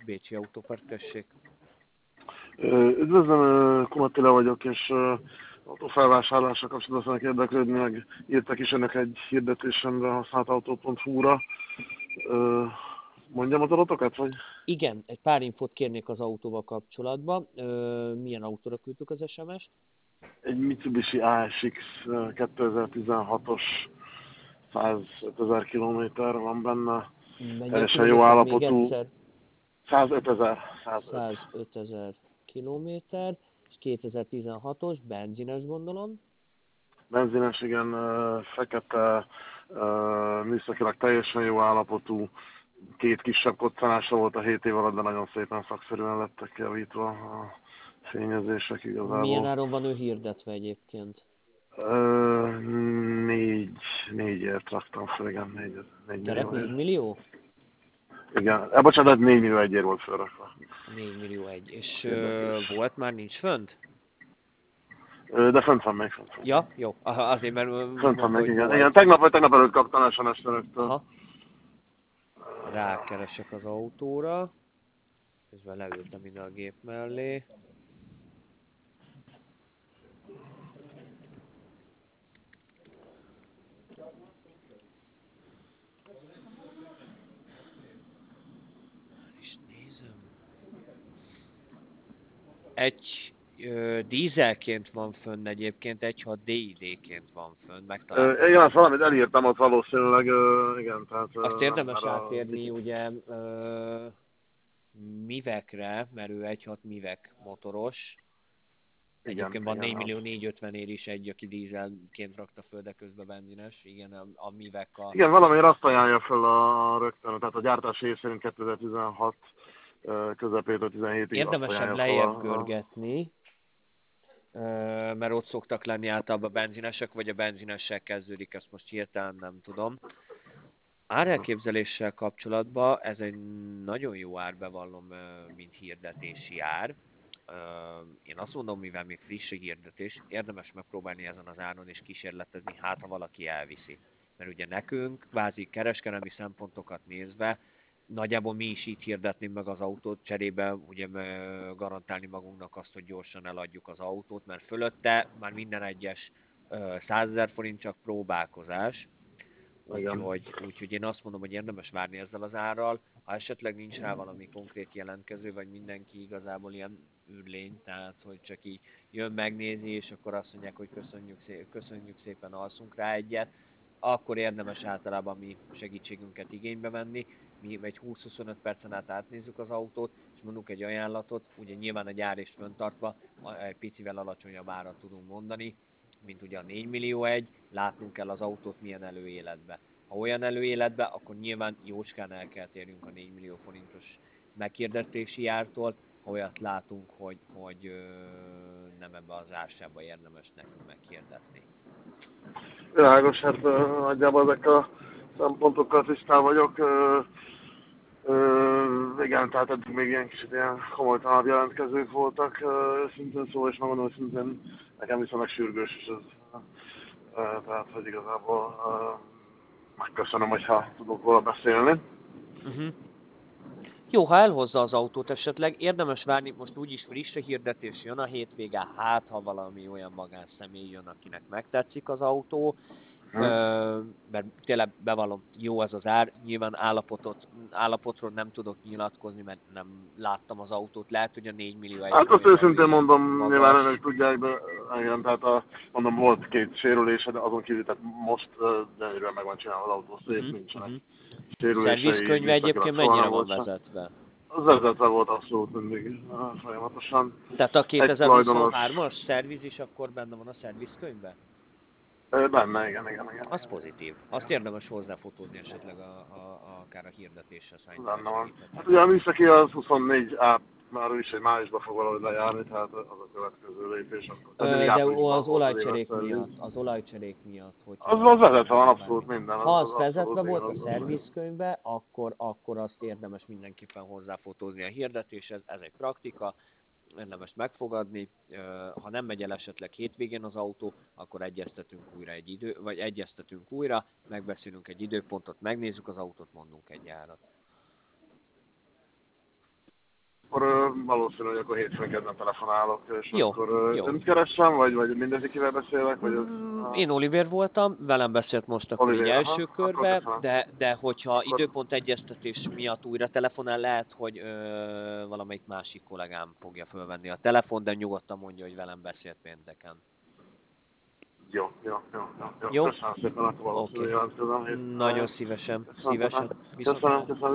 Bécsi Autópark, tessék. Üdvözlöm, Kumatila vagyok, és autófelvásárlással kapcsolatban szeretnék érdeklődni, meg írtak is önök egy hirdetésemre használtautó.hu-ra. Mondjam az adatokat, vagy? Igen, egy pár infót kérnék az autóval kapcsolatban. Milyen autóra küldtük az SMS-t? Egy Mitsubishi ASX 2016-os 105 000 kilométer van benne. Mennyi a Teljesen jó kilométer még állapotú. egyszer? 105 000. 105 000 kilométer, és 2016-os, benzines gondolom. Benzines, igen, fekete, műszakilag teljesen jó állapotú. 2 kisebb koccanása volt a 7 év alatt, de nagyon szépen szakszerűen lettek javítva a fényezések igazából. Milyen áron van ő hirdetve egyébként? 4-ért raktam fel, igen, 4 Kerek millió. 4 millió? Igen, bocsánat, 4 millió 1-ért volt felrakva. 4 millió 1. És Hirdetés. volt már, nincs fönt? De fönt van még, fönt van. Ja, jó. Aha, azért, mert Fönt mondta, van még, hogy igen. volt. Igen, tegnap vagy tegnap előtt kaptam SMS önöktől. Aha. Rákeresek az autóra. Közben leültem ide a gép mellé. És nézem. Egy dízelként van fönn egyébként, 1.6 DID-ként van fönn, megtaláltam. Igen, azt valamit elírtam ott valószínűleg, igen, tehát... Azt érdemes átérni ugye Mivekre, mert ő 1.6 Mivek motoros. Egyébként van 4 millió 450 is egy, aki dízelként rakta föl, de közben benzines. Igen, a Mivek a... Igen, valamiért azt ajánlja fel a rögtön, tehát a gyártási év szerint 2016 közepétől 17-ig Érdemesebb lejjebb görgetni, mert ott szoktak lenni általában benzinesek, vagy a benzinessel kezdődik, ezt most hirtelen nem tudom. Árelképzeléssel kapcsolatban ez egy nagyon jó ár, bevallom, mint hirdetési ár. Én azt mondom, mivel még friss a hirdetés, érdemes megpróbálni ezen az áron és kísérletezni, hát ha valaki elviszi. Mert ugye nekünk, kvázi kereskedelmi szempontokat nézve, nagyjából mi is így hirdetnénk meg az autót, cserébe ugye garantálni magunknak azt, hogy gyorsan eladjuk az autót, mert fölötte már minden egyes 100 000 forint csak próbálkozás. Úgyhogy én azt mondom, hogy érdemes várni ezzel az árral. Ha esetleg nincs rá valami konkrét jelentkező, vagy mindenki igazából ilyen űrlény, tehát hogy csak így jön, megnézi, és akkor azt mondják, hogy köszönjük szépen, alszunk rá egyet, akkor érdemes általában mi segítségünket igénybe venni. Mi egy 20-25 percen át átnézzük az autót, és mondunk egy ajánlatot, ugye nyilván a gyárést föntartva egy picivel alacsonyabb árat tudunk mondani, mint ugye a 4 millió 1, látnunk kell az autót milyen előéletbe. Ha olyan előéletbe, akkor nyilván jócskán el kell térjünk a 4 millió forintos meghirdetési ártól, ha olyat látunk, hogy nem ebbe az ársába érdemes nekünk meghirdetni. Világos, hát nagyjából ezekkel a szempontokkal tisztán vagyok. Igen, tehát eddig még ilyen kicsit ilyen komolytalanabb jelentkezők voltak, szintén szó, és megmondom, hogy szintén nekem viszonylag sürgős is ez. Tehát, hogy igazából megköszönöm, hogyha tudok róla beszélni. Jó, ha elhozza az autót esetleg, érdemes várni, most úgyis friss a hirdetés, jön a hétvége, hát ha valami olyan magánszemély jön, akinek megtetszik az autó, mert tényleg bevallom, jó ez az ár, nyilván állapotról nem tudok nyilatkozni, mert nem láttam az autót, lehet, hogy a 4 millió egy. Hát azt őszintén mondom, nyilván önök tudják, de igen, tehát mondom, volt 2 sérülése, de azon kívül, tehát most gyönyörűen meg van csinálva az autó, szép, nincsenek sérülései. Szervizkönyve egyébként mennyire van vezetve? Az vezetve volt abszolút mindig folyamatosan. Tehát a 2023-as szerviz is akkor benne van a szervizkönyvben? Benne, igen. Az pozitív. Azt érdemes hozzáfotózni esetleg akár a hirdetésre szerintem. Benne van. Hát ugye a műszaki az 24 már is egy májusban fog valahogy lejárni, tehát az a következő lépés. De az olajcserék miatt, hogyha... Az vezetve van abszolút minden. Ha az vezetve volt a szervizkönyvbe, akkor azt érdemes mindenképpen hozzáfotózni a hirdetéshez, ez egy praktika, érdemes megfogadni. Ha nem megy el esetleg hétvégén az autó, akkor egyeztetünk újra, megbeszélünk egy időpontot, megnézzük az autót, mondunk egy árat. Akkor valószínű, hogy akkor hétfőn kedden telefonálok, és Jó, akkor jó. önt keresem, vagy mindenkivel beszélek, vagy az... Én Oliver voltam, velem beszélt most akkor így Oliver, első aha, akkor körbe, köszönöm. de hogyha Akkor időpont egyeztetés miatt újra telefonál, lehet, hogy valamelyik másik kollégám fogja fölvenni a telefon, de nyugodtan mondja, hogy velem beszélt pénteken. jó. Jó? Köszönöm szépen, akkor valószínűleg Oké. jelentkezem hétfőn. Nagyon szépen. Köszönöm, Viszont hallásra. köszönöm.